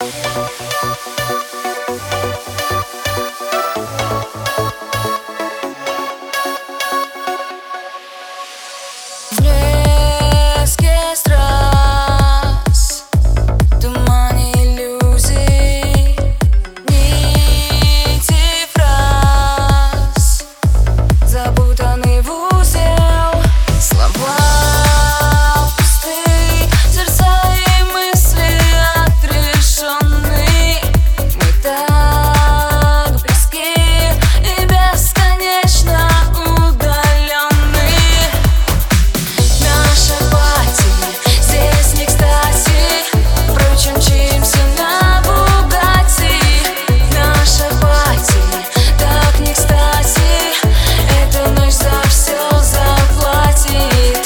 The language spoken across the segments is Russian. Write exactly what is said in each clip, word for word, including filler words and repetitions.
Блеске страз, тумане иллюзий, нити фраз, запутанный в узел. Слова пусты, сердца и мысли отрешены. Мы так близки и бесконечно удалены. Наша пати здесь не кстати, впрочем, мчимся на Бугатти. Наша пати так не кстати, эта ночь за все заплатит.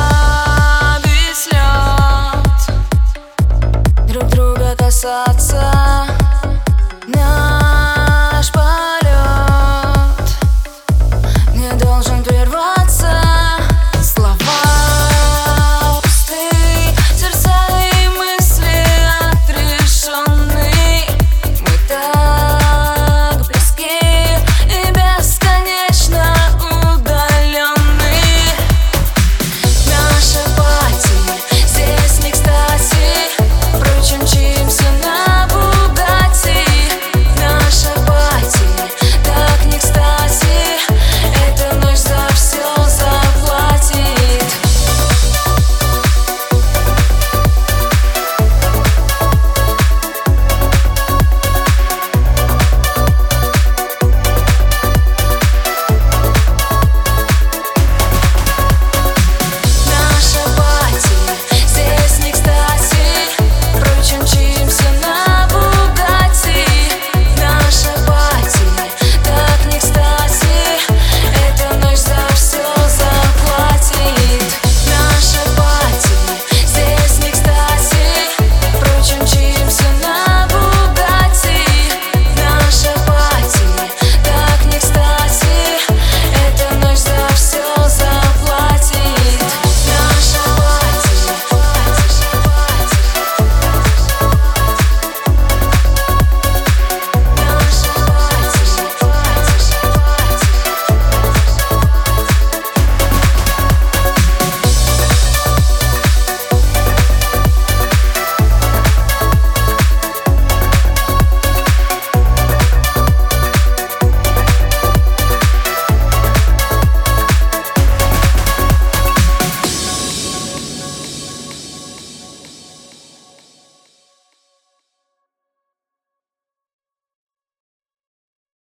Друг друга касаться.